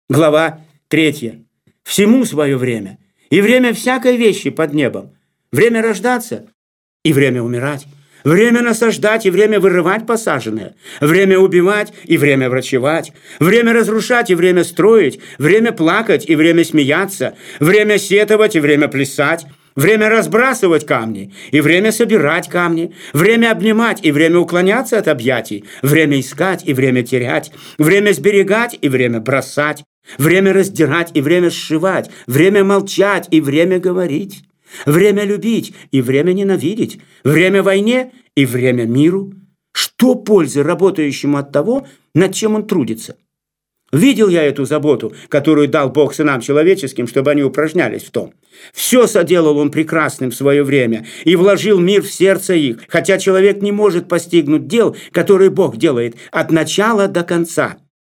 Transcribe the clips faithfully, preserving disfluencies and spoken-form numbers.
Глава третья. Всему свое время, и время всякой вещи под небом. Время рождаться и время умирать. Время насаждать и время вырывать посаженное. Время убивать и время врачевать. Время разрушать и время строить. Время плакать и время смеяться. Время сетовать и время плясать. Время разбрасывать камни и время собирать камни. Время обнимать и время уклоняться от объятий. Время искать и время терять. Время сберегать и время бросать. Время раздирать и время сшивать. Время молчать и время говорить. Время любить и время ненавидеть. Время войне и время миру. Что пользы работающему от того, над чем он трудится? Видел я эту заботу, которую дал Бог сынам человеческим, чтобы они упражнялись в том. Все соделал он прекрасным в свое время и вложил мир в сердце их, хотя человек не может постигнуть дел, которые Бог делает от начала до конца.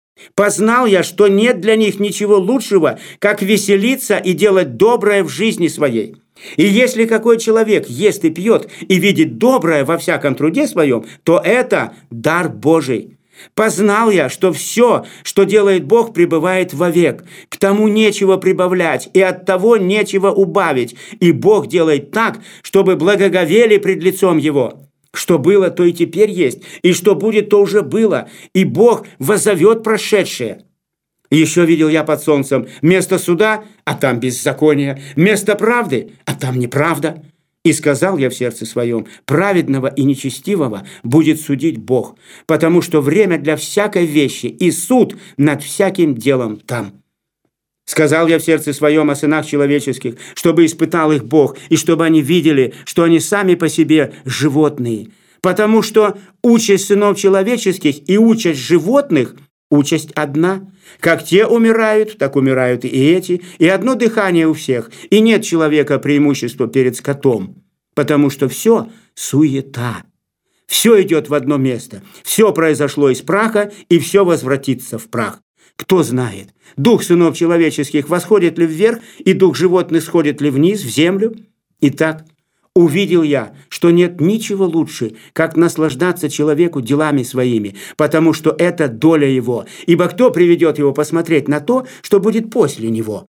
Познал я, что нет для них ничего лучшего, как веселиться и делать доброе в жизни своей. И если какой человек ест и пьет и видит доброе во всяком труде своем, то это дар Божий. Познал я, что все, что делает Бог, пребывает вовек. К тому нечего прибавлять, и от того нечего убавить. И Бог делает так, чтобы благоговели пред лицом Его. Что было, то и теперь есть, и что будет, то уже было. И Бог воззовет прошедшее. Еще видел я под солнцем место суда, а там беззаконие, место правды, а там неправда. И сказал я в сердце своем: праведного и нечестивого будет судить Бог, потому что время для всякой вещи и суд над всяким делом там. Сказал я в сердце своем о сынах человеческих, чтобы испытал их Бог, и чтобы они видели, что они сами по себе животные. Потому что участь сынов человеческих и участь животных – участь одна. Как те умирают, так умирают и эти, и одно дыхание у всех, и нет человека преимущества перед скотом, потому что все суета. Все идет в одно место, все произошло из праха, и все возвратится в прах. Кто знает, дух сынов человеческих восходит ли вверх, и дух животных сходит ли вниз, в землю? Итак, увидел я, что нет ничего лучше, как наслаждаться человеку делами своими, потому что это доля его. Ибо кто приведет его посмотреть на то, что будет после него?